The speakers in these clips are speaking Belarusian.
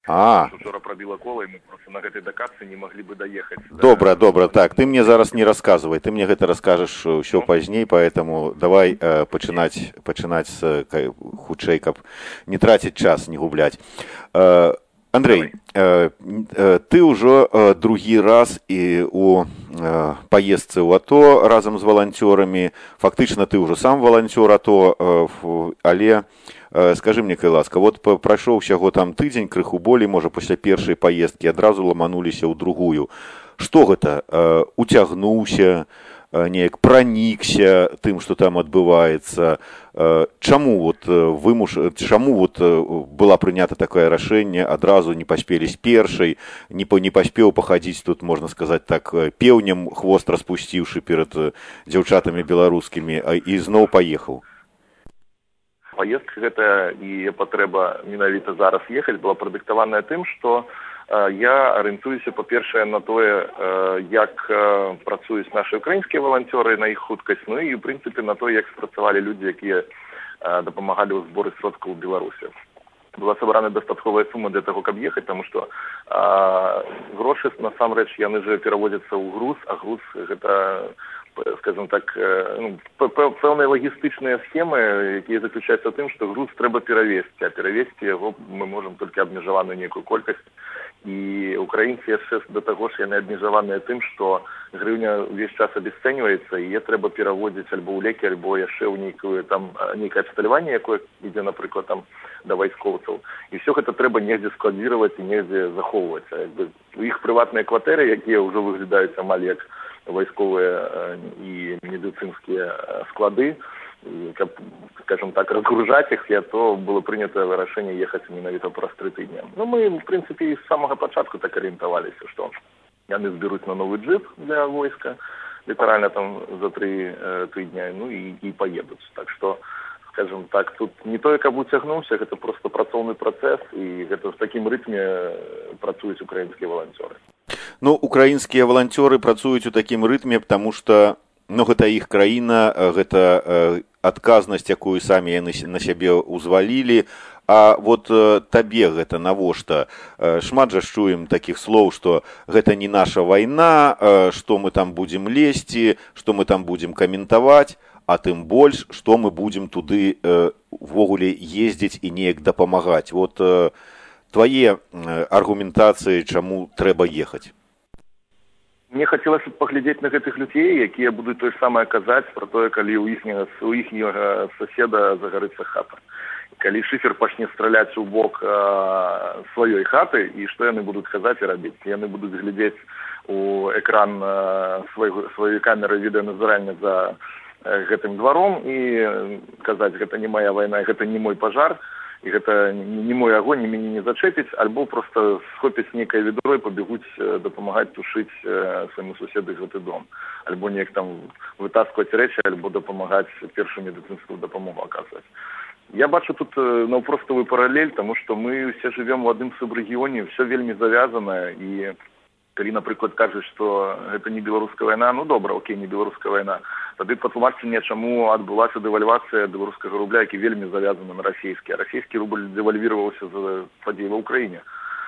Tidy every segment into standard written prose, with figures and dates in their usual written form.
Учора пробила кола, і мы просто на гэтай дакатцы не маглі бы даехаць. Добра, так, ты мне зараз не расказвай, ты мне гэта раскажаш ўсё пазней, поэтому давай пачынаць хутчэй, каб не траціць час, не губляць. Андрэй, ты ўжо другі раз і у паездцы ў АТО разам з валанцёрамі, фактычна ты ўжо сам валанцёр АТО, але скажы мне, кай ласка, вот прайшоў усяго там тыдзень, крыху болей, можа, пасля першай паездкі адразу ламануліся ў другую. Што гэта? Уцягнуўся, неяк пранікся тым, што там адбываецца? Чаму была прынята такое рашэнне, адразу не паспелі з першай, не паспеў пахадзіць тут, можна сказаць так, пеўнем хвост распусціўшы перад дзяўчатамі беларускімі, і зноў паехаў? Поездка гэта і патрэба менавіта зараз ехаць была прадыктаваная тым, што я арыентуюся, па-першае, на тое, як працуюць нашы украінскія валанцёры, на іх хуткасць, ну і, у прынцыпе, на тое, як спрацавалі людзі, якія дапамагалі ў зборы сродкаў у Беларусі. Была сабрана дастатковая сума для таго, каб ехаць, таму што грошы, насамрэч, яны же пераводзяцца ў груз, а груз гэта, скажем так, пэўныя лагістычныя схемы, якія заключаюцца ў тым, што груз трэба перавезці, а перавезці яго мы можам толькі абмежаваную нейкую колькасць. І украінцы яшчэ да таго ж яны абмежаваныя тым, што грыўня ўвесь час абесцэньваецца, і яе трэба пераводзіць альбо ў лекі, альбо яшчэ ў нейкае абсталяванне, якое ідзе, напрыклад, там да вайскоўцаў. І ўсё гэта трэба негдзе складзіраваць і негдзе захоўваць. У іх прыватныя кватэры, якія ўжо выглядаюць амаль як вайсковыя і медыцынскія склады, каб, скажем так, разгружаць іх, то было прынята рашэнне ехаць менавіта праз 3 тыдні. Ну, мы, в прынцыпе, з самага пачатку так арыентаваліся, што яны зберуць на новы джип для войска, літаральна там за 3 тыдня, ну і паедуць. Так што, скажем так, тут не тое, каб уцягнуўся, гэта проста працоўны працэс, і гэта в такім рытме працуюць украінскія валанцёры. Ну, украінскія валанцёры працуюць у такім рытме, таму што гэта іх краіна, гэта адказнасць, якую самі яны на сябе ўзвалілі. А вот табе гэта навошта? Шмат жа чуем такіх слоў, што гэта не наша вайна, што мы там будзем лезці, што мы там будзем каментаваць, а тым больш, што мы будзем туды ввогуле ездзіць і неяк дапамагаць. Вот твае аргументацыі, чаму трэба ехаць? Мне хацелася б паглядзець на гэтых людзей, якія будуць тое ж самае казаць пра тое, калі ў іхняга соседа загарыцца хата. Калі шыфер пачне страляць у бок сваёй хаты, і што яны будуць казаць і рабіць? Яны будуць глядзець у экран сваёй камеры відэаназірання за гэтым дваром і казаць, гэта не моя вайна, гэта не мой пажар, і гэта не мой агонь, і мяне не зачэпіць, альбо проста схопяць нейкае ведро і пабегуць дапамагаць тушыць свайму суседу гэты дом. Альбо неяк там вытаскваць рэчы, альбо дапамагаць першую медыцынскую дапамогу аказваць. Я бачу тут наўпроставую паралель, таму што мы ўсе жывем у адным субрэгіёне, ўсё вельмі завязанае, і калі, напрыклад, кажуць, што гэта не беларуская вайна, ну добра, окей, не беларуская вайна, тады патлумачце мне, чаму адбылася дэвальвацыя беларускага рубля, які вельмі завязаны на расійскі. А расійскі рубль дэвальвіраваўся за падзеі ва ўкраіне.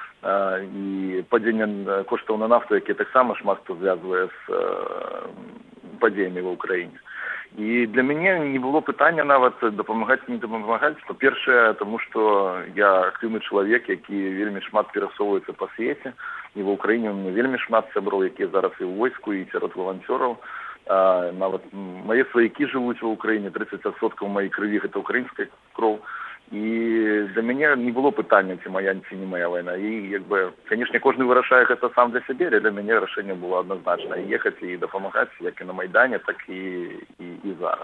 І падзенне коштаў на нафту, якія таксама шмат хто звязвае з падзеямі ва ўкраіне. І для мяне не было пытання нават дапамагаць, не дапамагаць. Па-першае, таму што я актыўны чалавек, які вельмі шмат перасоўваецца па свеце. І ва ўкраіне у мяне вельмі шмат сяброў, якія зараз і ў войску, і сярод валанцёраў. Нават мае сваякі жывуць ва ўкраіне, 30% маёй крыві гэта ўкраінская кроў. І для мяне не было пытання, ці моя, ці не моя вайна. І, канешне, кожны вырашае гэта сам для сябе, але для мяне рашэнне было адназначна. Ехаць і дапамагаць, як і на Майдане, так і зараз.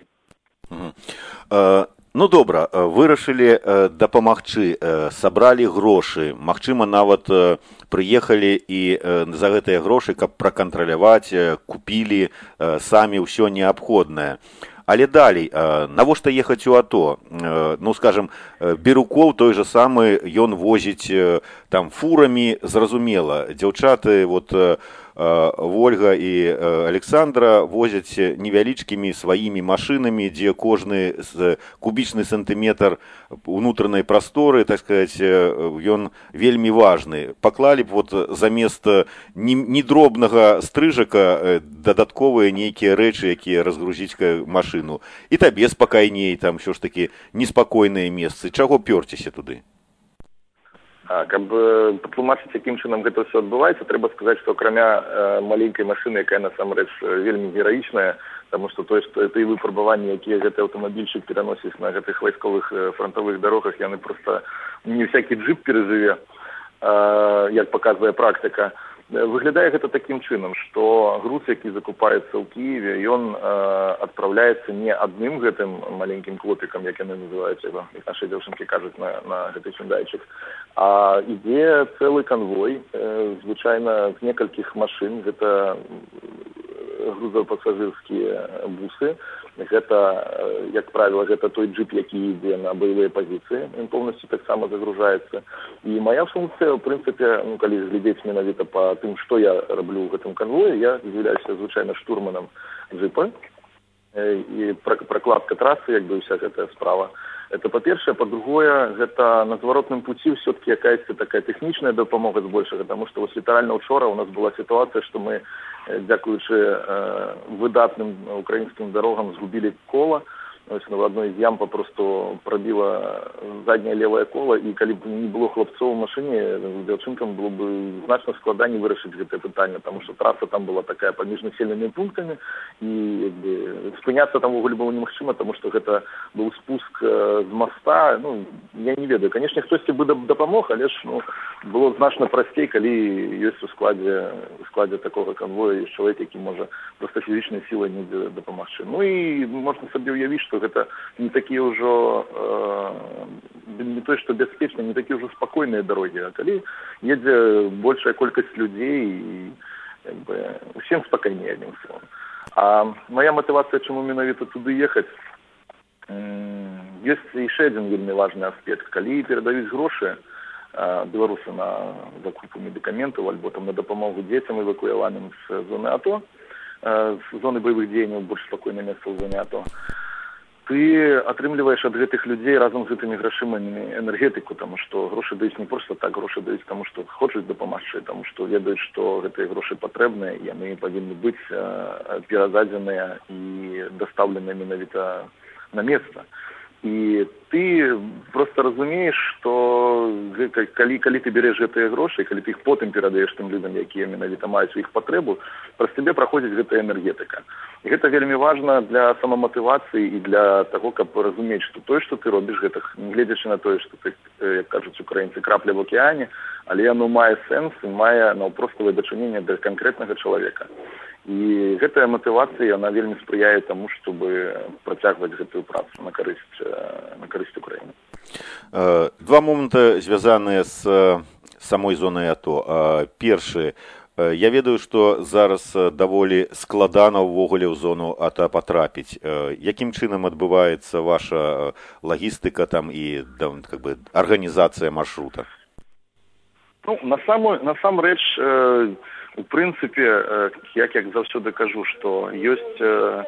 Ну, добра, вырашылі дапамагчы, сабралі грошы, магчыма, нават прыехалі і за гэтыя грошы, каб пракантраляваць, купілі самі ўсё неабходнае. Але далей, навошта ехаць у АТО? Ну, скажем, Бірукоў той же самы, ён возіць там фурамі, зразумела. Дзяўчаты вот Вольга і Александра возяць невялічкімі сваімі машынамі, дзе кожны кубічны сантыметр унутранай прасторы, так сказаць, ён вельмі важны. Паклалі б вот замест недробнага стрыжака дадатковыя нейкія рэчы, якія разгрузіць машыну. І табе спакайней, там ўсё ж такі неспакойныя месцы. Чаго пёрціся туды? Каб патлумачыць, якім чынам гэта ўсё адбываецца, трэба сказаць, што акрамя маленькай машыны, якая насамрэч вельмі гераічная, таму што тое, што тыя выпрабаванні, якія гэты аўтамабільчык пераносіць на гэтых вайсковых фронтавых дарогах, яны проста не всякі джип перажыве, як паказвае практыка. Выглядае гэта такім чынам, што груз, які закупаецца ў Кіеве, ён адпраўляецца не адным гэтым маленькім клопікам, як яны называюць яго, як нашы дзяўчынкі кажуць на гэты хюндайчык, а ідзе цэлы канвой, звычайна з некалькіх машын, гэта грузапасажырскія бусы, гэта, як правіла, гэта той джип, які ідзе на баявыя пазіцыі, ён поўнасцю таксама загружаецца. І моя функцыя, ў прынцыпе, калі глядзець менавіта па тым, што я раблю ў гэтым канвоі, я з'яўляюся звычайна штурманам джипа, і пракладка трасы, як бы ўся гэтая справа. Это па-першае, па-другое, гэта на зваротным пуці ўсё-таки якаясь такая тэхнічная дапамога збольшага, таму што літаральна учора у нас была сітуацыя, што мы, дзякуючы выдатным украінскім дарогам, згубілі кола. В одной из ям попросту пробила заднее левое коло, и калі б не было хлопцоў у машине, дзяўчынкам было бы значна складаней вырашыць гэтае пытанне, потому что трасса там была такая паміж населенымі пунктамі, и спыняцца там увогуле было немагчыма, потому что гэта был спуск з моста. Ну, я не ведаю, конечно, хтосьці бы дапамог, але ж было значна прасцей, калі ёсць у складзе такого конвоя ёсць чалавек, які можа проста фізічнай сілай недзе дапамагчы. Ну і можна сабе ўявіць, што гэта не такія ўжо не то, што бяспечна, не такія ўжо спакойныя дарогі, а калі едзе большая колькасць людзей і усім спакайней, адным словам. А моя матывацыя, чаму менавіта туды ехаць, ёсць яшчэ адзін вельмі важны аспект. Калі перадаюць грошы беларусы на закупу медыкаментаў альбо там на дапамогу дзецям эвакуяваным з зоны АТО, з зоны баявых дзеянняў, больш спакойнае месца ў зоне АТО, ты атрымліваеш ад гэтых людзей разам з гэтымі грашымамі энергетыку, таму што грошы даюць не проста так, грошы даюць таму, што хочуць дапамагчы, таму што ведаюць, што гэтыя грошы патрэбныя, яны павінны быць перададзеныя і дастаўленыя менавіта на месца. І ты просто разумееш, што калі ты береш гэтыя грошы, калі ты іх потым перадаеш тым людзям, якія менавіта маюць іх патрэбу, праз цябе праходзіць гэтая энергетыка. І гэта вельмі важна для самаматывацыі і для таго, каб разумець, што тое, што ты робіш, гэта, гледзячы на тое, што ты, як кажуць украінцы, крапля в акеане, але яно мае сэнс і мае наўпроставае дачыненне да канкрэтнага чалавека. І гэтая матывацыя, яна вельмі спрыяе таму, чтобы працягваць гэтую працу на карысць Украіны. Два моманты звязаныя з самой зонай АТО. Першы, я ведаю, што зараз даволі складана ўвогуле ў зону АТО патрапіць. Якім чынам адбываецца ваша лагістыка там і как бы арганізацыя маршрута? Ну, насамрэч, у прынцыпе, як заўсёды кажу, што ёсць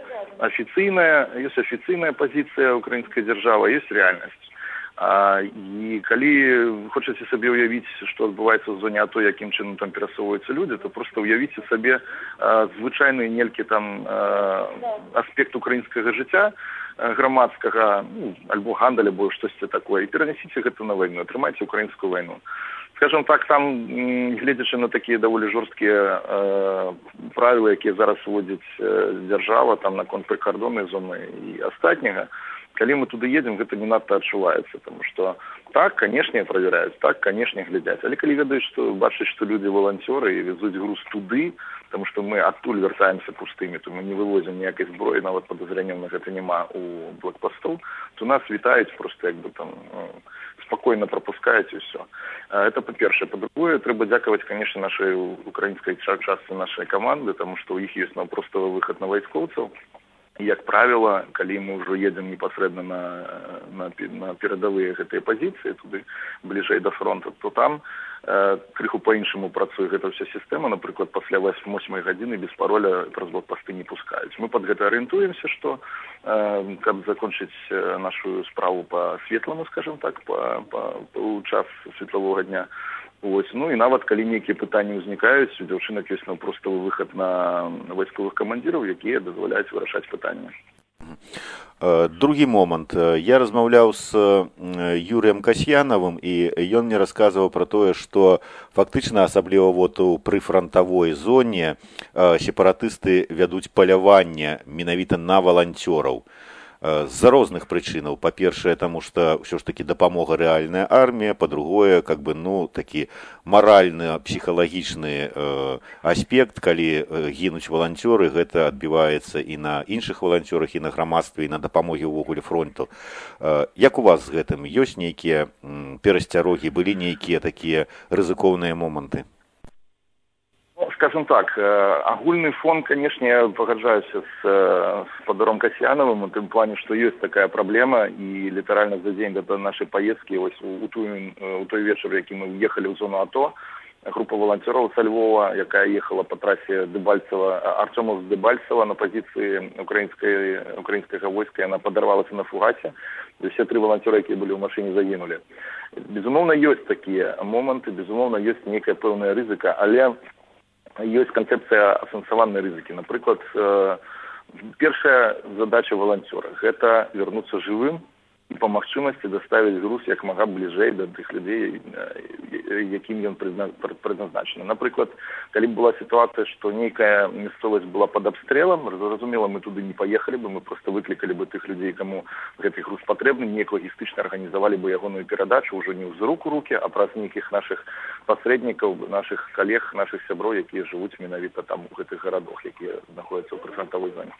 афіцыйная пазіцыя украінскай дзяржавы, ёсць рэальнасць. І калі хочаце сабе ўявіць, што адбываецца ў зоне АТО, якім чынам там перасоўваюцца людзі, то проста ўявіце сабе звычайны нелькі там аспект украінскага жыцця грамадскага, альбо гандаль, альбо штосьці такое, і перанесіце гэта на вайну, атрымайце украінскую вайну. Скажем так, там, гледзячы на такія даволі жорсткія правілы, якія зараз уводзіць дзяржава там наконт прыкардоннай зоны і астатняга, калі мы туды едзем, гэта не надта адчуваецца, тому што так, канешне, праверяюць, так, канешне, глядзяць. Але калі ведаюць, што бачаць, што людзі валанцёры і везуць груз туды, тому што мы адтуль вяртаемся пустымі, то мы не вывозім ніякай зброі, нават падазрэнняў на гэта няма у блокпасту, то нас вітаюць просто як бы там спакойна прапускаюць і ўсё. Это па-першае. Па-другое, трэба дзякаваць, конечно, нашай украінскай частцы нашай каманды, тому што ў іх ёсць наўпроставы выхад на вайскоўцаў. І, як правіла, калі мы ўжо едзем непасрэдна на перадавыя гэтыя пазіцыі, туды бліжэй да фронта, то там крыху по-іншаму працуе гэта ўся сістэма, напрыклад, пасля 8 гадзіны без пароля праз блокпасты не пускаюць. Мы пад гэта арыентуемся, што каб закончыць нашу справу па светламу, скажем так, у час светлавога дня. Ось. Ну і нават калі нейкія пытанні ўзнікаюць, у дзяўчынак ёсць простовы выхад на вайсковых камандзіраў, якія дазваляюць вырашаць пытанні. Другі момант. Я размаўляў з Юрыем Касьянавым, і ён мне расказваў пра тое, што фактычна, асабліва вот у прыфрантавой зоне, сепаратысты вядуць паляванне менавіта на валанцёраў. З-за розных прычынаў. Па-першае, таму што ўсё ж такі дапамога рэальная армія, па-другое, такі маральны, псіхалагічны аспект, калі гінуць валанцёры, гэта адбіваецца і на іншых валанцёрах, і на грамадстве, і на дапамогі ўвогуле фронту. Як у вас з гэтым? Ёсць нейкія перасцярогі, былі нейкія такія рызыкоўныя моманты? Скажем так, агульный фон, конечно, я погоджаюся с Подором Касьяновым в том плане, что есть такая проблема, и литерально за день до нашей поездки, у той вечер, який мы уехали в зону АТО, группа волонтеров со Львова, якая ехала по трассе Артемов с Дебальцева на позиции украинского войска, она подорвалась на фугасе, и все 3 волонтера, які были в машине, загинули. Безумовно, есть такие моменты, безумовно, есть некая певная ризика, але ёсць канцэпцыя асэнсаванай рызыкі. Напрыклад, першая задача валанцёра – гэта вярнуцца жывым і па магчымасці даставіць груз як мага бліжэй да тых людзей, якім ён прызначаны. Напрыклад, калі б была сітуацыя, што нейкая мясцовасць была пад абстрэлам, зразумела, мы туды не паехалі бы, мы проста выклікалі бы тых людзей, каму гэты груз патрэбны, неяк лагістычна арганізавалі бы ягоную перадачу ўжо не з рук у рукі, а праз нейкіх нашых пасрэднікаў, нашых калег, нашых сяброў, якія жывуць менавіта там у гэтых гарадах, якія знаходзяцца ў прыфрантавой зоне.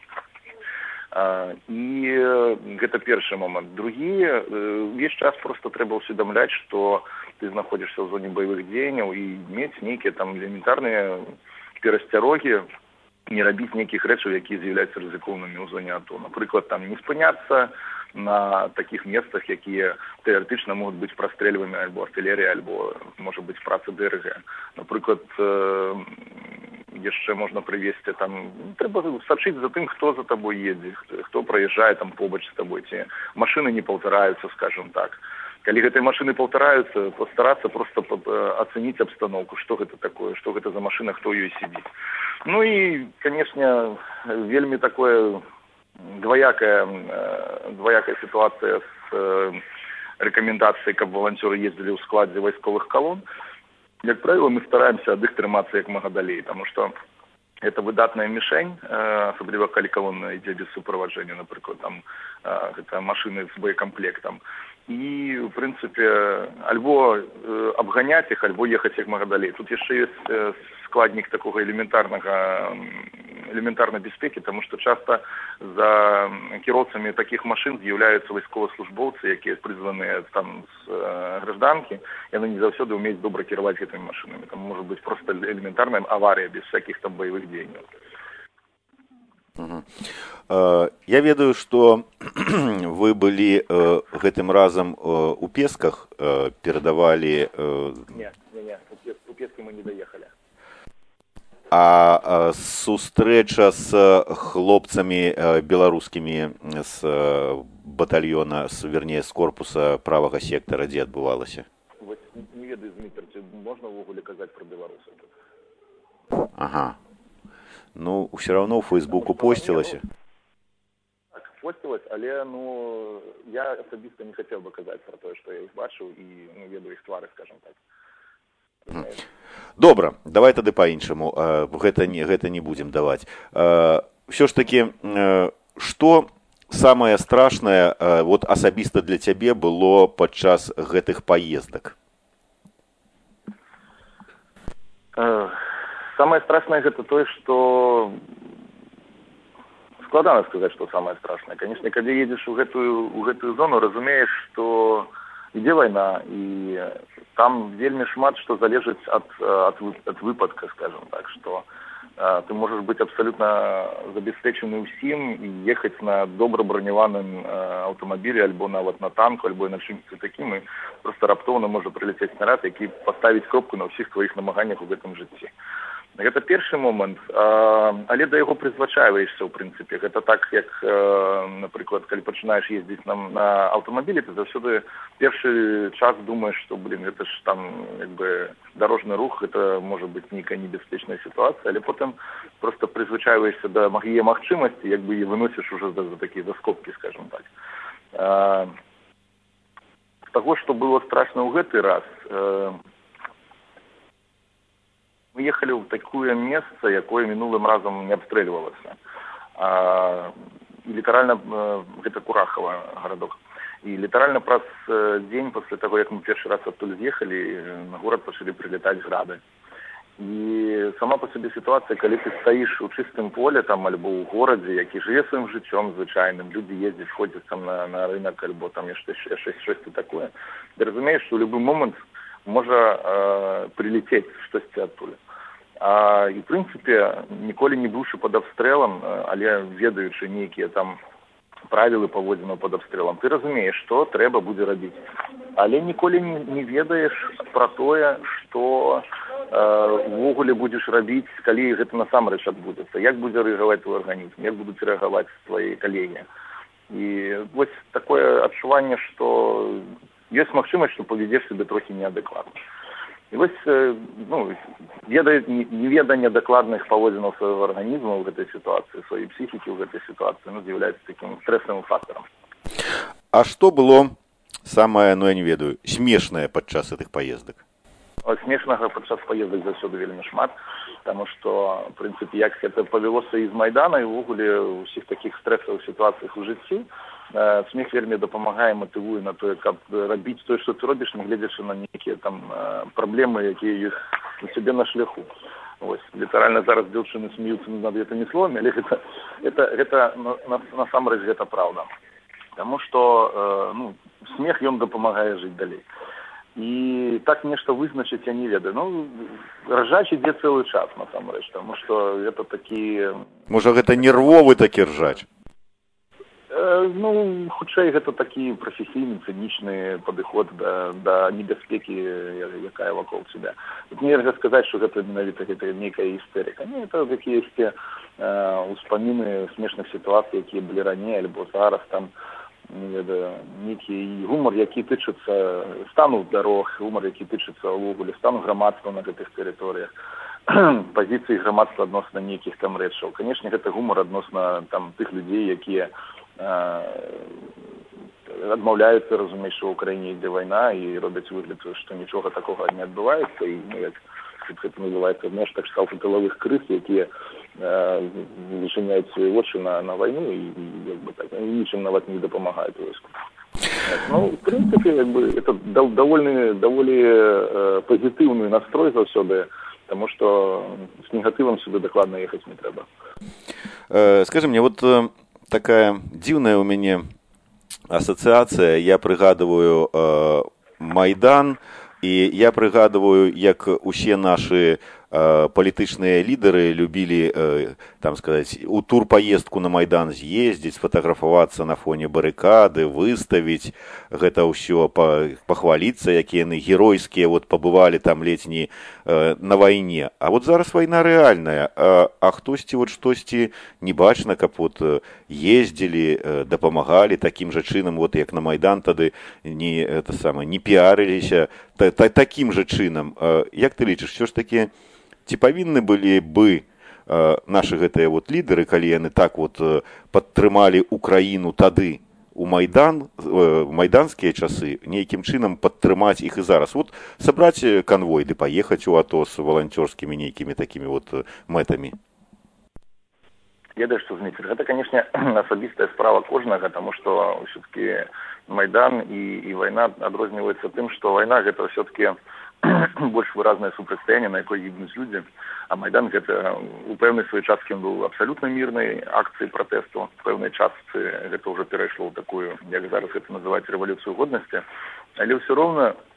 І гэта першы момант. Другі, увесь час просто трэба ўсведамляць, што ты знаходзішся ў зоне баявых дзеянняў і мець нейкія там элементарныя перасцярогі, не рабіць нейкіх рэчаў, якія з'яўляюцца рызыкоўнымі ў зоне АТО. Напрыклад, там не спыняцца на такіх месцах, якія тэарэтычна могуць быць прастрэльвамі альбо артылерыя, альбо, можа быць, праца ДРГ. Напрыклад, яшчэ можна прывесці там, трэба сачыць за тым, хто за табой едзе, хто праязджае там побач з табой, ці машыны не паўтараюцца, скажем так. Калі гэтыя машыны паўтараюцца, пастарацца проста ацэніць абстаноўку, што гэта такое, што гэта за машына, хто ёй сидзіць. Ну і, канешне, вельмі такое двоякая ситуация с рекомендацией, каб волонтеры ездили в складе войсковых колонн. Как правило, мы стараемся ад іх трымацца як мага далей, потому что это выдатная мишень, особливо калі колонна ідзе без суправаджэння, напрыклад, там гэта машины с боекомплектом. И, в принципе, альбо обгонять их, альбо ехать як мага далей. Тут яшчэ есть складнік такого элементарной бяспекі, потому что часто за кіроўцамі таких машин з'яўляюцца вайсковаслужбоўцы, якія прызваныя там з гражданкі, и яны не заўсёды умеюць добра кіраваць гэтымі машинами. Там может быть просто элементарная авария без всяких там боевых дзеянняў. Я ведаю, што вы былі гэтым разам у Песках, перадавалі... Не, у Пескі мы не даехалі. А сустрэча з хлопцамі беларускімі з батальёна, вернее, з корпуса правага сектара, дзе адбывалася? Вось не ведаю, Дмітрый, ці можна ўвогуле казаць пра беларусаў? Ага. Ну, все равно у Фейсбуку постилось. Так, постилось, але, я особисто не хотел бы казать про то, что я их бачу и, веду их твары, скажем так. Добра, давай тады по-іншаму. Гэта не будем даваць. Все ж таки, што самае страшнае вот асабіста для цябе было падчас гэтых поездак? Самое страшное это то, что складано сказать, что самое страшное. Конечно, когда едешь в эту зону, разумеешь, что ідзе война, и там вельмі шмат, что залежит от выпадка, скажем так, что ты можаш быць абсалютна забяспечаны ўсім і ехаць на добра броняваным аўтамабілі альбо нават на танку, альбо на чымсьці такім, і проста раптоўна можа прыляцець снарад, які паставіць кропку на ўсіх тваіх намаганнях у гэтым жыцці. Гэта першы момант, але да яго прызвычайваешся, ў прынцыпе. Гэта так, як, напрыклад, калі пачынаеш ездзіць на аўтамабілі, ты заўсёды першы час думаеш, што, гэта ж там, дарожны рух, гэта можа быць нейкая небяспечная сітуацыя, але потым проста прызвычайваешся да яе магчымасці, і выносіш уже за такія заскобкі, скажем так. З таго, што было страшна ў гэты раз, мы ехали в такое место, якое минулым разом не обстрелювалося. И литерально, это Курахово городок. И литерально праз день после того, как мы первый раз оттуда съехали, на город пошли прилетать грады. И сама по себе ситуация, когда ты стоишь у чистом поле, там, альбо у городе, який живе своим життям звичайним, люди ездят, ходят там на рынок, альбо там щось такое, ты разумеешь, что в любой момент можа прилететь штосьці адтуль. І, в прынцыпе, ніколі не быўшы пад абстрэлам, але ведаючы нейкія там правілы паводзінаў пад абстрэлам, ты разумееш, што трэба будзе рабіць. Але ніколі не ведаеш пра тое, што увогуле будзеш рабіць, калі гэта насамрэч адбудзецца. Як будзе рэагаваць твой арганізм, як будуць рэагаваць твае калегі. І вось такое адчуванне, што ёсць магчымасць, што павядзеш сябе трохі неадэкватна. І вось неведанне дакладных паводзінаў свайго арганізму ў гэтай сітуацыі, сваёй псіхікі ў гэтай сітуацыі, з'яўляецца такім стрэсавым фактарам. А што было самае, я не ведаю, смешнае падчас гэтых паездак? Смешнага падчас паездак заўсёды вельмі шмат, таму што, в прынцыпе, як гэта павялося і з Майдана, і ўвогуле ў ўсіх такіх стрэсавых сітуацыях у жыцці, смех вельмі дапамагае, матывуе на тое, каб рабіць тое, што ты робіш, нягледзячы на нейкія там праблемы, якія ёсць у цябе на шляху. Вось, літаральна зараз дзяўчыны смеюцца над гэтымі словамі, але гэта насамрэч гэта праўда. Таму што смех ён дапамагае жыць далей. І так нешта вызначыць я не ведаю. Ржач ідзе цэлы час, насамрэч, таму што гэта такі... Можа, гэта нервовы такі ржач? Хутчэй, гэта такі прафесійны, цынічны падыход да небяспекі, якая вакол цябе. Тут нельга сказаць, што гэта менавіта нейкая істэрыка. Не, это якіясьці успаміны смешных сітуацый, якія былі раней, альбо зараз там, не ведаю, нейкі гумар, які тычыцца стану дарог, гумар, які тычыцца ўвогуле стану грамадства на гэтых тэрыторыях, пазіцыі грамадства адносна нейкіх там рэчаў. Канешне, гэта гумар адносна там тых людзей, якія адмаўляюцца, разумееш, што ў краіне ідзе вайна і робяць выгляд, што нічога такога не адбываецца, і як гэта называецца, так шталт тыловых крыс, якія зачыняюць свае вочы на вайну і нічым нават не дапамагаюць войску. В прынцыпе, это даволі пазітыўны настрой заўсёды, таму што з негатывам сюды дакладна ехаць не трэба. Скажи мне, вот такая дзіўная ў мяне асацыяцыя. Я прыгадываю Майдан, і я прыгадываю, як усе нашы палітычныя лідары любілі, там сказаць, у турпаездку на Майдан з'ездзіць, сфотаграфавацца на фоне барыкады, выставіць гэта ўсё, пахваліцца, якія яны геройскія, пабывалі там ледзь не на вайне. А зараз вайна рэальная, а хтосьці штосьці не бачна, каб ездзілі, дапамагалі такім жа чынам, як на Майдан тады не піарыліся такім жа чынам. Як ты лічыш, що ж такі, ці павінны былі бы нашы гэтыя лідары, калі яны так падтрымалі Украіну тады у майданскія часы, нейкім чынам падтрымаць іх і зараз? Сабраць канвой ды паехаць у АТО з валанцёрскімі нейкімі такімі мэтамі. Ведаеш, што, Зміцер, гэта, канешне, асабістая справа кожнага, таму што ўсё-такі Майдан і вайна адрозніваецца тым, што вайна гэта ўсё-такі больш выразнае супрацьстаянне, на якой гібнуць людзі, а Майдан гэта у пэўнай сваёй часткі быў абсалютна мірнай акцыі пратэсту, у пэўнай частцы гэта ўжо перайшло ў такую, як зараз гэта называць, рэвалюцыю годнасці, але ўсё роўна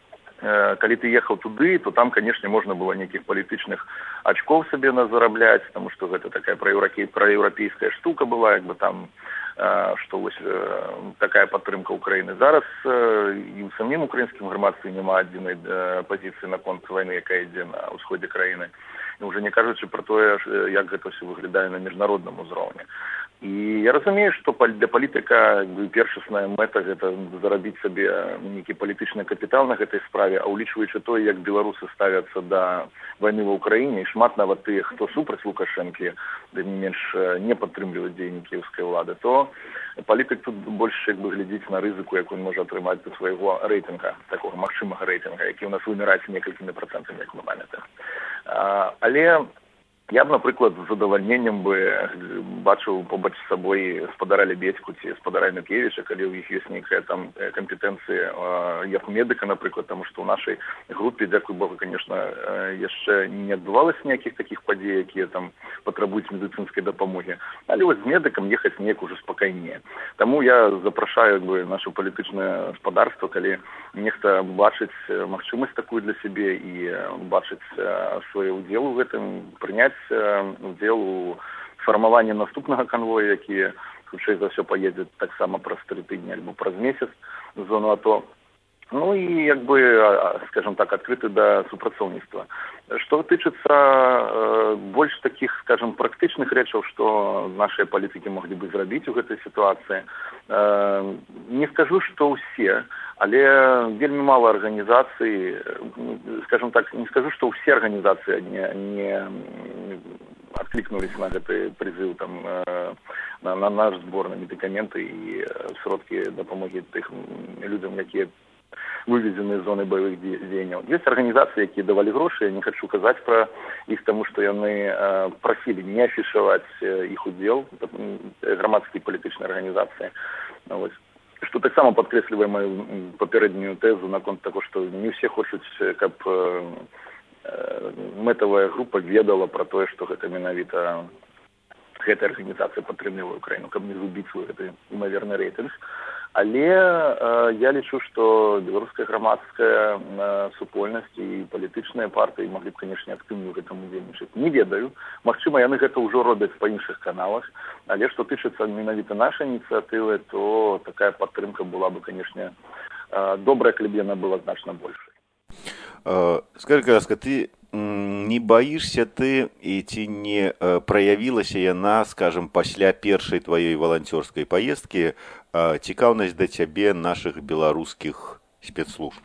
калі ты ехаў туды, то там, канешне, можна было нейкіх палітычных ачкоў сабе зарабляць, таму што гэта такая праеўрапейская штука была, як бы там, што вось такая падтрымка Украіны. Зараз і ў самім украінскім грамадстве няма адзінай пазіцыі наконт вайны, якая ідзе на ўсходзе краіны. І ўжо не кажучы пра тое, як гэта ўсё выглядае на міжнародным узроўні. І я разумею, што для палітыка першасная мэта гэта зарабіць сабе нейкі палітычны капітал на гэтай справе, а ўлічваючы тое, як беларусы ставяцца да вайны ва ўкраіне, і шмат нават тых, хто супраць Лукашэнкі, да не менш не падтрымліваюць дзеянні кіеўскай улады, то палітык тут больш як бы глядзіць на рызыку, якую ён можа атрымаць да свайго рэйтынга, такога магчымага рэйтынга, які ў нас выміраць некалькімі працэнтамі, як мы памятаем. Але я б, напрыклад, з задавальненнем бы бачыў побач з сабой спадара Лебедзьку ці спадара Янукевіча, калі ў іх ёсць нейкая там кампетэнцыі як медыка, напрыклад, таму што ў нашай групе, дзякуй Богу, конечно, яшчэ не адбывалася ніякіх такіх падзей, якія там патрабуюць медыцынскай дапамогі. Але вось з медыкам ехаць неяк ужо спакайней. Таму я запрашаю як бы наша палітычнае гаспадарства, калі нехта бачыць магчымасць такую для сябе і бачыць свой удзел у гэтым, прыняць удзел у фармаванні наступнага канвоя, які хутчэй за ўсё паедзе таксама праз 3 тыдні альбо праз месяц в зону АТО. Ну і як бы, скажем так, адкрыты да супрацоўніцтва. Што тычыцца больш такіх, скажем, практычных рэчаў, што нашыя палітыкі маглі бы зрабіць у гэтай сітуацыі, не скажу, што ўсе, але вельмі мала арганізацый, скажем так, не скажу, што ўсе арганізацыі не адклікнуліся на гэты прызыў там на наш збор на медыкаменты і сродкі дапамогі тых людзям, якія вывезены з зоны баявых дзеянняў. Ёсць арганізацыі, якія давалі грошы, я не хачу казаць пра іх, таму што яны прасілі не афішаваць іх удзел, грамадскія палітычныя арганізацыі. Вось. Што таксама падкрэслівае маю папярэднюю тэзу наконт таго, што не ўсе хочуць, каб мэтавая група ведала пра тое, што гэта менавіта гэтая арганізацыя падтрымлівае Украіну, каб не згубіць свой гэты імаверны рэйтынг. Але я лічу, што беларуская грамадская супольнасць і палітычныя партыі маглі б, канешне, актыўна ў гэтым удзельнічаць. Не ведаю. Магчыма, яны гэта ўжо робяць па іншых каналах, але што тычыцца менавіта нашай ініцыятывы, то такая падтрымка была бы, канешне, добрая, калі б яна была значна большай. Скажи, Каска, ты не боишься ты, и ці не проявілася яна, скажем, пасля першай твоей волонтерской поездки, цікаўнасць да цябе наших беларускіх спецслужб?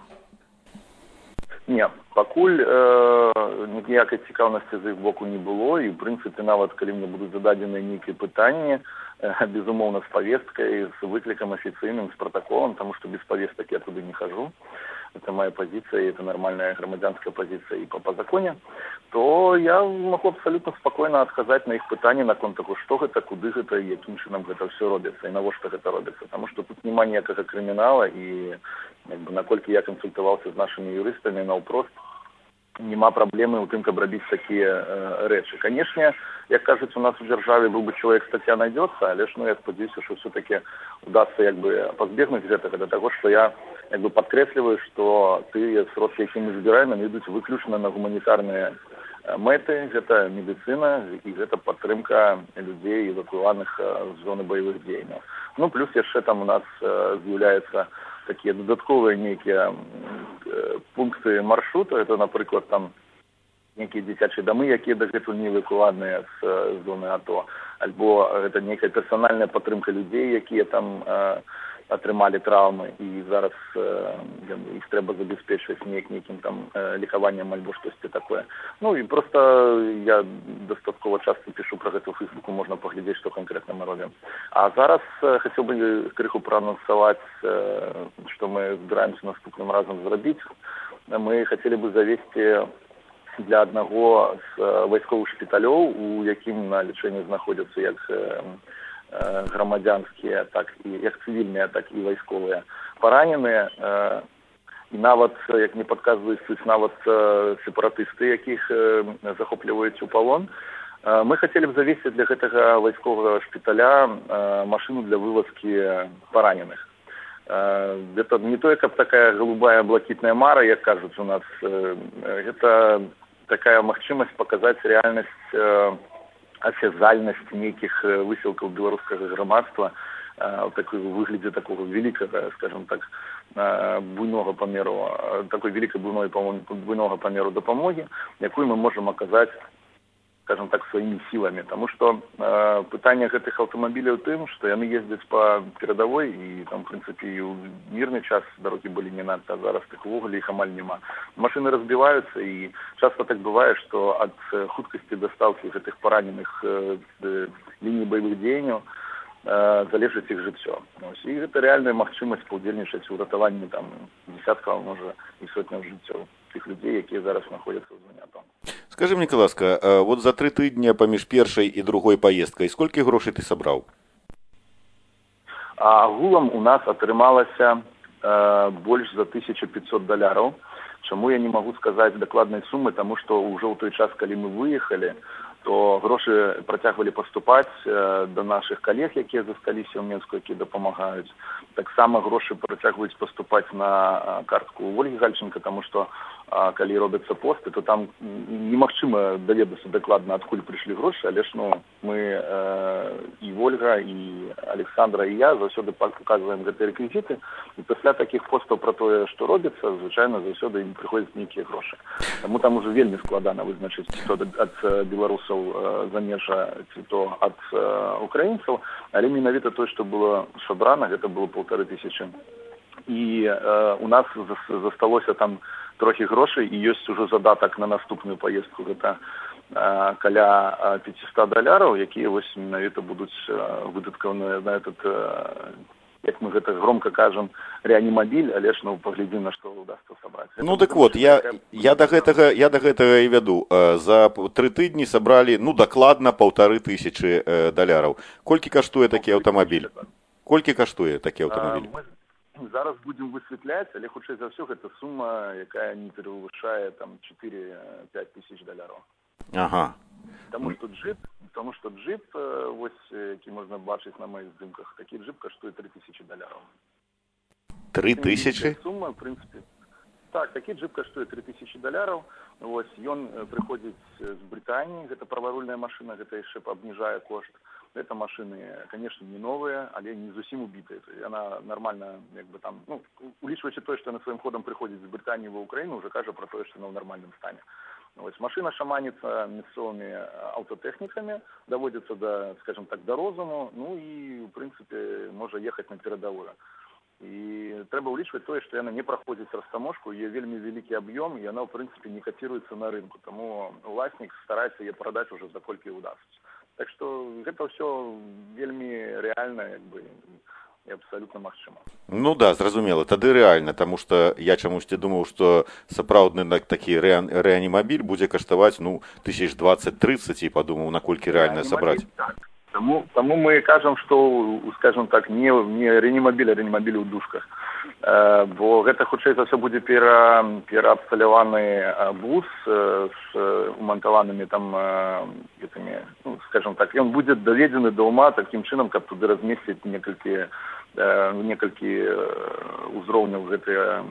Не, пакуль ніякай цікаўнасці з іх боку не было, і, в прынцыпе, нават калі мне будуць зададзеныя нейкія пытанні, безумоўна, з повесткой, з выклікам афіцыйным, з протоколом, потому что без повесток я туды не хожу. Это моя позиция, это нормальная громадянская позиция и по законе, то я могу абсолютно спокойно отказать на их пытанні наконт того, что гэта, куды гэта, яким чынам гэта все робіцца, і навошта гэта робіцца. Потому что тут нема ніякага крымінала, і наколькі я консультаваўся з нашими юрыстамі, наўпрост нема праблемы ў тым, каб рабіць такія рэчы. Конечно, як кажуць, у нас в дзяржаве был бы человек, статья найдется, але ж, я спадзяюся, что все-таки удастся пазбегнуць гэтага да таго, што я падкрэсліваю, што тыя сродкі, які мы збіраем, яны ідуць выключна на гуманітарныя мэты, гэта медыцына і гэта падтрымка людзей, эвакуаваных з зоны баявых дзеянняў. Ну, плюс яшчэ там у нас з'яўляюцца такія дадатковыя нейкія пункты маршрута, это, напрыклад, там нейкія дзіцячыя дамы, якія дагэтуль не эвакуаваныя з зоны АТО, альбо гэта нейкая персанальная падтрымка людзей, якія там атрымалі траўмы, і зараз іх трэба забяспечваць нейкім там лікаваннем альбо штосьці такое. Ну і просто я дастаткова часта пішу пра гэта ў Фейсбуку, можна паглядзець, што канкрэтна мы робім. А зараз хацеў бы крыху праанансаваць, што мы збіраемся наступным разам зрабіць. Мы хацелі бы завесці для аднаго з вайсковых шпіталёў, у якім на лячэнні знаходзяцца як грамадзянскія, так і як цывільныя, так і вайсковыя параненыя, і нават, як мне падказваюць, нават сепаратысты, якіх захопліваюць у палон. Мы хацелі б завесці для гэтага вайсковага шпіталя машыну для вывазкі параненых. Это не только такая голубая блакитная мара, как кажется у нас, это такая магчымасць паказаць рэальнасць асязальнасць нейкіх высілкаў беларускага грамадства в выглядзе такого великого, скажем так, буйного памеру, такой великой буйного памеру дапамогі, якую мы можем оказать, скажем так, своими силами. Потому что пытание этих автомобилей в том, что они ездят по передовой, и там, в принципе, и в мирный час дороги были не надо, а зараз так в уголе их амаль нема. Машины разбиваются, и часто так бывает, что от хуткости доставки этих пораненых линий боевых деяний залежыць іх жыццё. І гэта рэальная магчымасць паўдзельнічаць у ратаванні там десяткаў, можа, і сотняў жыццёў тых людзей, якія зараз знаходзяцца ў зоне АТО. Скажи мне, ласка, вот за 3 тыдні паміж першай і другой паездкай сколькі грошай ты сабраў? Агулам у нас атрымалася больш за $1500. Чаму я не магу сказаць дакладнай сумы, таму што ўжо ў той час, калі мы выехалі, то грошы працягвалі паступаць да нашых калег, якія засталіся ў Менску, якія дапамагаюць. Таксама грошы працягваюць паступаць на картку Ольгі Гальченка, таму што калі робяцца посты, то там немагчыма даведацца дакладна, адкуль прыйшлі грошы, але ж мы і Ольга, і Александра, і я заўсёды паказваем гэтыя рэквізіты, і пасля такіх постаў пра тое, што робіцца, звычайна заўсёды ім прыходзяць нейкія грошы. Таму там ужо вельмі складана вызначыць, ці то ад беларусаў замежа, ці то ад украінцаў, але менавіта тое, што было сабрана, гэта было 1500. І у нас засталося там трохі грошай, і ёсць ужо задатак на наступную паездку, гэта каля $500, якія вось менавіта будуць выдаткаваныя на этот, як мы гэта громко кажам, реанімабіль, але ж паглядзім, на што удасца сабраць. Ну так вот, я до гэтага і вяду. За 3 тыдні сабралі, дакладна $1500. Колькі каштуе такі аўтамабіль? Колькі каштуе такі аўтамабіль? Зараз будем высветляць, але хутчэй за ўсё гэта сума, якая не перавышае там 4-5 тысяч $. Ага. Таму што джип, вось, які можна бачыць на маіх здымках, такі джип каштуе $3000. 3000? Сума, в принципе. Так, такі джип каштуе $3000. Вось, ён прыходзіць з Брытаніі, гэта праварульная машына, гэта яшчэ абніжае кошт. Это машины, конечно, не новые, але не зусім убитые. Она нормально, там, улічваючы тое, што на своим ходом приходит з Британии в Украину, уже кажа про тое, што она в нормальном стане. Машина шаманится мясцовыми автотехниками, доводится до, скажем так, до розуму, и, в принципе, можа ехать на передовую. І трэба ўлічваць тое, што яна не праходзіць растаможку, яе вельмі вялікі аб'ём, і яна, в принципе, не каціруецца на рынку. Таму уласнік стараецца яе прадаць уже за колькі удасца. Так што гэта ўсё вельмі рэальна, і абсалютна магчыма. Ну да, зразумела, тады рэальна, таму што я чамусьці думаў, што сапраўдны такі рэанімабіль будзе каштаваць, 20-20-30, і падумаў, наколькі рэальна сабраць. Так. Таму мы кажам, што, скажем так, не рэанімабіль, а рэанімабіль у душках. Бо гэта хутчэй за ўсё будзе пераабсталяваны бус з умантаванымі там гэтымі, скажем так, ён будзе даведзены да ума такім чынам, каб туды размесціць некалькі узроўняў гэтыя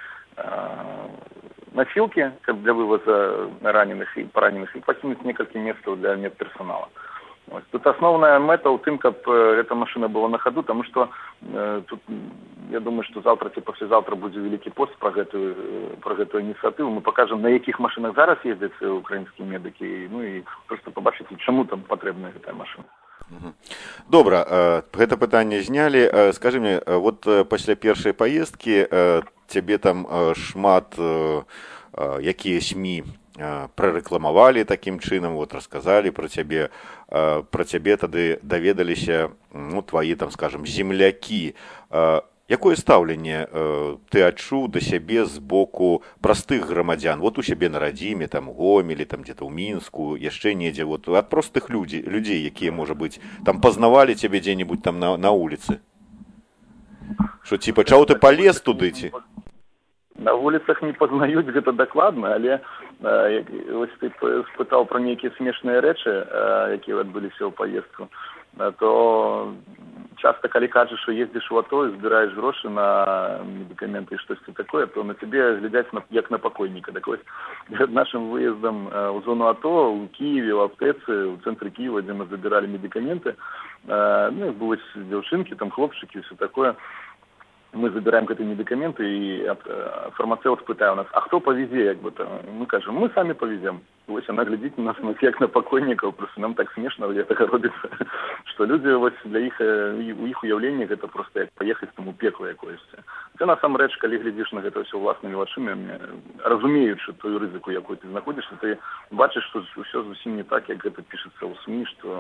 насілкі, каб для вывоза раненых і параненых, і пакінуць некалькі месцаў для медперсонала. Тут основная мэта ў тым, каб эта машина была на ходу, тому что тут, я думаю, что завтра ці паслязаўтра будзе вялікі пост про гэтую ініцыятыву. Мы покажем, на якіх машинах зараз ездзяць украінскія медыкі, і просто побачыце, чаму там патрэбная гэтая машина. Добра, гэта пытанне знялі. Скажи мне, вот пасля першай паездкі цябе там шмат якія СМІ прарэкламавалі такім чынам, расказалі пра цябе тады даведаліся, тваі, там, скажем, землякі. Якое стаўленне ты адчуў да сябе з боку простых грамадзян? У сябе на радзіме, там, Гомелі, там, где-то ў Мінску, яшчэ недзе, ад простых людзей, якія, можа быць, там пазнавалі цябе дзе-небудзь там на вуліцы? Што, ці пачаў ты палез туды, ці? На вуліцах не пазнаюць, гэта дакладна, але вось ты спытаў пра нейкія смешныя рэчы, якія адбыліся ў паездку, то часто, калі кажаш, што ездзіш у АТО і збіраеш грошы на медыкаменты і штосьці такое, то на цябе глядзяць як на пакойніка. Так вось, перад нашым выездам у зону АТО у Кіеве, у аптэцы, у цэнтры Кіева, дзе мы забіралі медыкаменты, ну, было дзяўчынкі, там хлопчыкі, все такое. Мы забираем гэтыя медыкаменты, і фармацэўт пытае у нас, а хто павезе, як бы там? Мы кажам, мы самі павезем. Вось яна глядзіць на нас як на пакойнікаў, просто нам так смешна гэтага робіцца, што людзі вось для іх, у іх уяўленні гэта просто як паехаць там у пекла якоісьці. Це насамрэч, калі глядзіш на гэта ўсё ўласнымі вачымі, разумеючы тую рызыку, якой ты знаходзішся, ты бачыш, што ўсё зусім не так, як гэта пішацца ў СМІ, што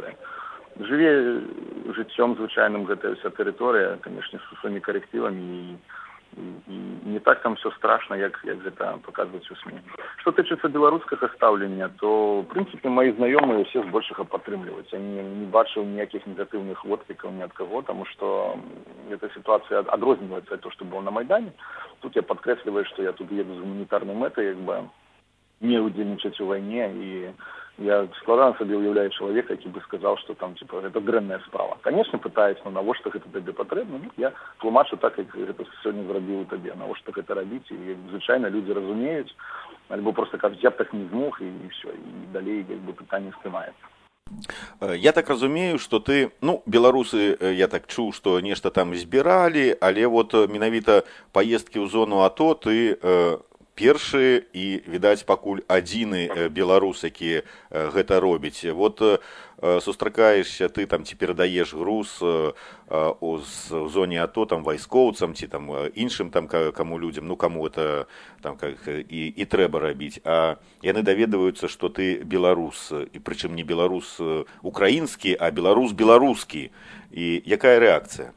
жыве жыццём звычайным гэтая ўся тэрыторыя, канешне, з усімі карэктывамі, і не так там все страшна, як гэта паказваюць у СМІ. Што тычыцца беларускага стаўлення, то, в прынцыпе, мои знаёмыя ўсе збольшага падтрымліваюць. Я не бачыў ніякіх негатыўных водклікаў ні ад каго, таму што эта сітуацыя адрозніваецца ад того, што было на Майдане. Тут я падкрэсліваю, што я тут еду з гуманітарнай мэтай, як бы не удзельнічаць у вайне, і я складана сабе уяўляю чалавека, які бы сказаў, што там, типа, гэта дрэнная справа. Конечно, пытаюсь, но навошта гэта табе патрэбна? Ну, я тлумачу так, як гэта сёння зрабіў табе. Навошта гэта рабіць? І, звычайна, людзі разумеюць, альбо просто кажуць, я б так не змог, і все, і далей, як бы, пытанне здымаецца. Я так разумею, што ты, ну, беларусы, я так чуў, што нешта там збіралі, але вот менавіта паездкі ў зону АТО ты першы і, відаць, пакуль адзіны беларус, які гэта робіць. Вот сустракаешся ты там, ці перадаеш груз у зоне АТО там вайскоўцам, ці там іншым там каму людзям, ну каму это там і трэба рабіць. А яны даведваюцца, што ты беларус, і прычым не беларус украінскі, а беларус беларускі. І якая рэакцыя?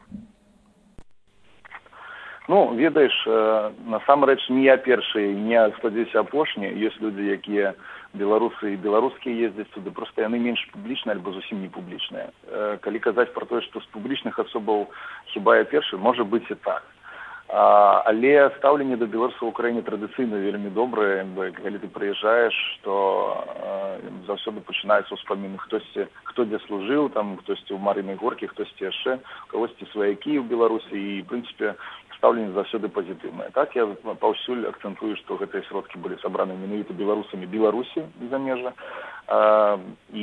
Ну, ведаеш, насамрэч не я першы, не, спадзяюся, апошні. Ёсць людзі, якія беларусы і беларускія ездзяць туды, проста яны менш публічныя альбо зусім не публічныя. Калі казаць пра тое, што з публічных асобаў хіба я першы, можа быць і так. Але стаўленне да беларусаў у Украіне традыцыйна вельмі добрае. Калі ты прыязджаеш, то заўсёды пачынаюцца ўспаміны хтосьці, хто дзе служыў, там хтосьці ў Марынай Горкі, хтосьці яшчэ, кагосьці сваякі ў Беларусі, і, в прынцыпе, стаўленне заўсёды пазітыўнае. Так, я паўсюль акцэнтую, што гэтыя сродкі былі сабраны менавіта беларусамі Беларусі замежжа. І,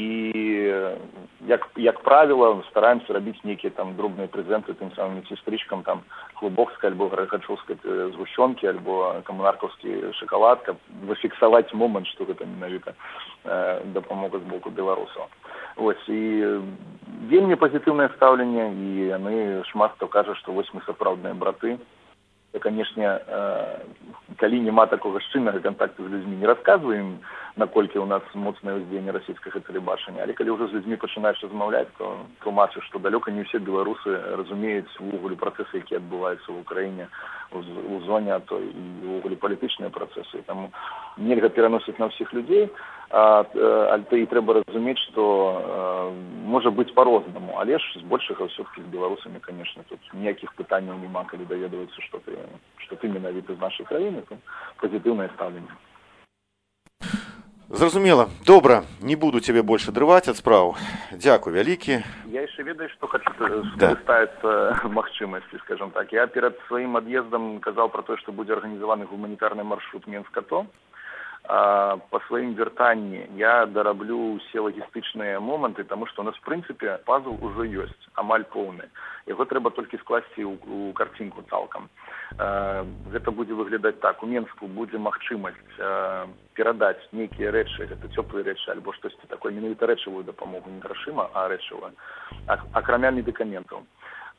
як правіла, стараемся рабіць нейкія там дробныя прэзенты тым самым сестрычкам, там, клубокскай альбо гарачоўскай згушчонкі, альбо камунаркаўскі шакалад, каб зафіксаваць момант, што гэта менавіта дапамога з боку беларусаў. Вось, і вельмі пазітыўнае стаўленне, і яны шмат хто кажа, што вось мы сапраўдныя браты. Я, канешне, калі няма такога шчыльнага кантакту з людзьмі, не расказваем, наколькі ў нас моцнае ўздзеянне расійскага тэлебачання, але калі ўжо з людзьмі пачынаеш размаўляць, то тлумачу, што далёка не ўсе беларусы разумеюць увогуле працэсы, якія адбываюцца ў Украіне, у зоне АТО, і увогуле палітычныя працэсы. Таму нельга пераносіць на ўсіх людзей, і трэба разумець, што можа быць па-рознаму, але ж збольшага ўсё-такі з беларусамі, канешне, тут ніякіх пытанняў няма, калі даведваюцца, што ты менавіта з нашай краіны, то пазітыўнае стаўленне. Зразумела. Добра, не буду цябе больш адрываць ад спраў. Дзякуй вялікі. Я яшчэ ведаю, што хочу скарыстацца магчымасці, скажам так. Я перад сваім ад'ездам казаў пра тое, што будзе арганізаваны гуманітарны маршрут Менск-АТО. Па сваім вяртанні я дараблю ўсе лагістычныя моманты, таму што у нас, в прынцыпе, пазл ужо ёсць, амаль поўны. Яго трэба толькі скласці ў карцінку цалкам. Гэта будзе выглядаць так. У Менску будзе магчымасць перадаць нейкія рэчы, гэта цёплыя рэчы, альбо штосьці такое, менавіта рэчавую дапамогу, не грашыма, а рэчавую, акрамя медыкаментаў.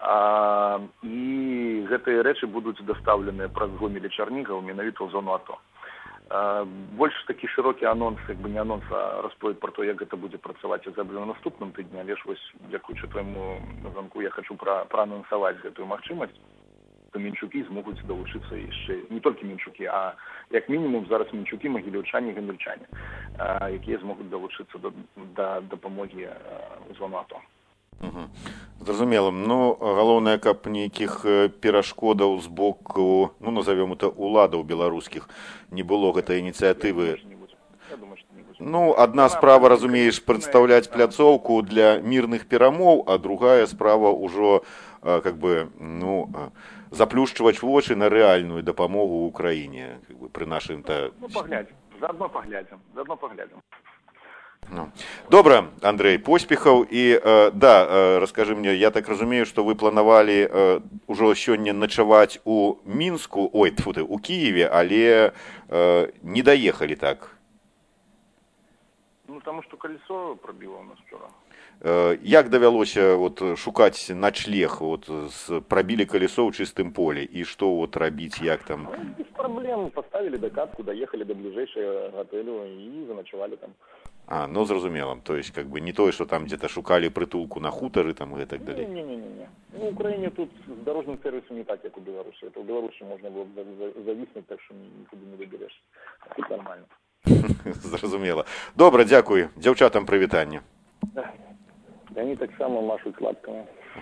І гэтыя рэчы будуць дастаўленыя праз Гомель і Чарнігаў менавіта ў зону АТО. Больш такі шырокі анонс, як бы не анонс, а расповед пра то, як гэта будзе працаваць, я зраблю на наступным тыдні, але ж вось, дзякуючы твайму званку, я хачу праанансаваць гэтую магчымасць, то менчукі змогуць далучыцца яшчэ, не толькі менчукі, а як мінімум зараз менчукі, магілёўчане і гамельчане, якія змогуць далучыцца да дапамогі ў зону АТО. Зразумела. Ну, галоўнае, каб нейкіх перашкодаў з боку, ну, назовём это, уладаў беларускіх не было гэтай ініцыятывы. Я думаю, што не будзе. Ну, одна справа, разумееш, прадстаўляць пляцоўку для мірных перамоў, а другая справа ўжо как бы, ну, заплюшчваць вочы на рэальную дапамогу ўкраіне, как бы, пры нашым-то... Ну, паглядзім, заодно паглядзім. Ну. Добра, Андрей, поспехаў і да, раскажы мне, я так разумею, што вы планавалі ўжо сёння начаваць у Мінску, ой, тьфу ты, у Кіеве, але не даехалі так. Ну, таму што калесо прабіла ў нас вчора. Як давялося вот, шукаць начлег, вот, прабілі калесо ў чыстым поле, і што вот, рабіць, як там? Ну, без праблем, паставілі дакатку, даехалі да бліжэйшага гатэлю і заначавалі там. Ну, зразумела, то есть, как бы, не тое, что там где-то шукали притулку на хутары там и так далее. Не. Ну, в Украине тут с дорожным сервисом не так, как у Беларуси. Это в Беларуси можно было зависнуть, так что никуда не доберешься. Тут нормально. Зразумела. Добра, дзякуй. Дзяўчатам прывітанне. Да, они так само машут лапками.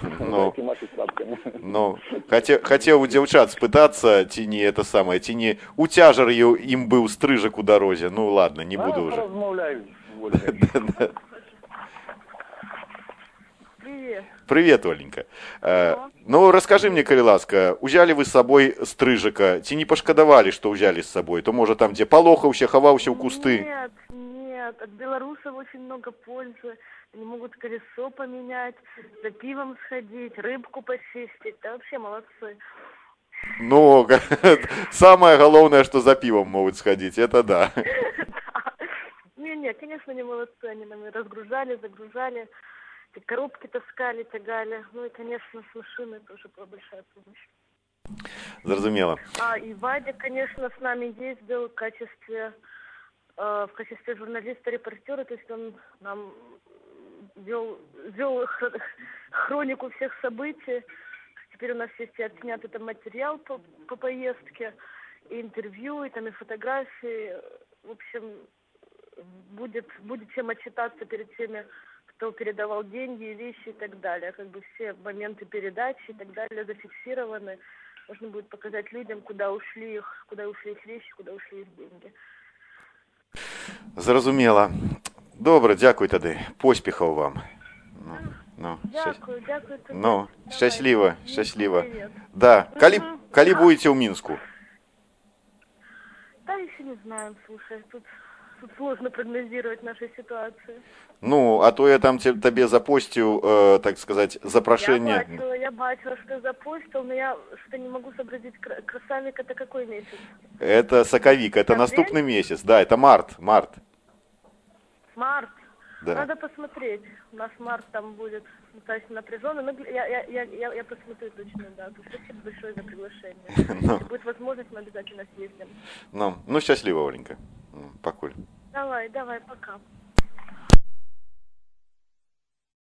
Ну, хотел у дзяўчат спытацца, ці не это самое, ці не у цяжар ім быў стрыжак у дарозе. Ну, ладно, не буду уже. Привет. Привет, Оленька. Ну, расскажи мне, калі ласка, узялі вы з сабой стрыжака, ці не пашкадавалі, што ўзялі з сабой? То, можа, там, дзе палохаўся, хаваўся ў кусты? Нет, от белорусов очень много пользы. Они могут колесо поменять, за пивом сходить, рыбку почистить. Да вообще молодцы. Ну, самое главное, что за пивом могут сходить, это да. Не, конечно, не молодцы. Они нам разгружали, загружали, коробки таскали, тягали. Ну и, конечно, с машиной тоже была большая помощь. Зразумела. И Вадя, конечно, с нами ездил в качестве журналиста-репортера, то есть он нам вел хронику всех событий. Теперь у нас есть и отснятый там материал по поездке, и интервью, и там и фотографии. В общем, будет чем отчитаться перед теми, кто передавал деньги, вещи и так далее. Как бы все моменты передачи и так далее зафиксированы. Можно будет показать людям, куда ушли их вещи, куда ушли их деньги. Зразумела. Добра, дзякуй тады. Поспехаў вам. Дякую. Ну, шчасліва. Да. Калі будете ў Мінску? Да, еще не знаем, слушай. Тут сложно прогнозировать нашу ситуацию. Ну, а то я там тебе запостил, так сказать, запрошение. Я бачила, что запостил, но я что не могу сообразить, красавик это какой месяц? Это соковик, это наступный месяц, да, это март. Март? Да. Надо посмотреть. У нас март там будет достаточно напряженный, но я посмотрю точную дату. Спасибо большое за приглашение. Если будет возможность, мы обязательно съездим. Ну, счастливо, Оленька. Покуль. Давай, пока.